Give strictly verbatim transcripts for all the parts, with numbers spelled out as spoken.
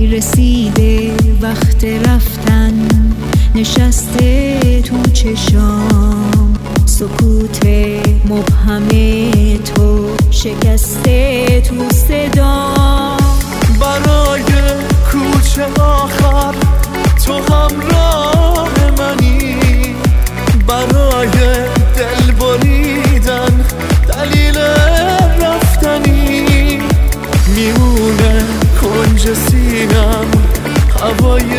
رسیده وقت رفتن، نشسته تو چشام سکوت مبهم تو، شکسته تو صدا. برای کوچه آخر تو همراه منی، برای دل بریدن دلیل رفتنی. میمونه کنج سینم هوای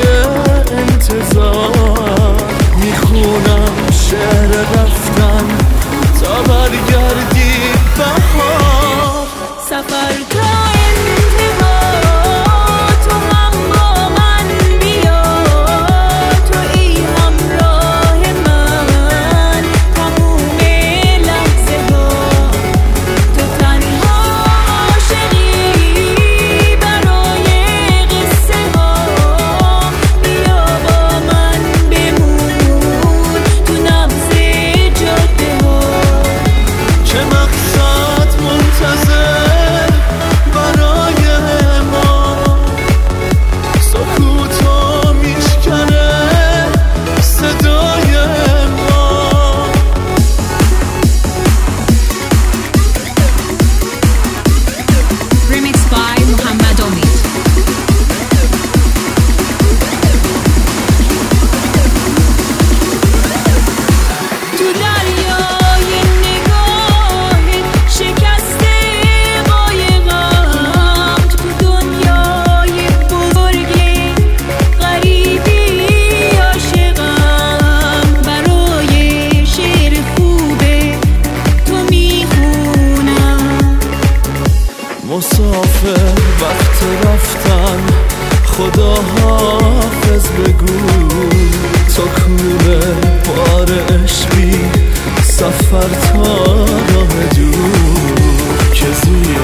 انتظار، میخونم شعر رفتن تا برگردی بهار. سفر تا انتها تو هم با من بیا، تو ای همراه من تموم لحظه ها. تو تنها عاشقی برای قصه ها، بیا با من بمون تو نبض جاده ها. چه مقصد منتظر برای ما، سکوتو میشکنه صدای ما. Remix by Muhammad Omid. تو دریای نگاه شکسته قایقم، تو دنیای بزرگ غریبی عاشقم. برای شعر خوبه تو میخونم. مسافر وقت رفتن خدا حافظ بگو، تو کوره بار عشقی سفر تا راه دور که زیر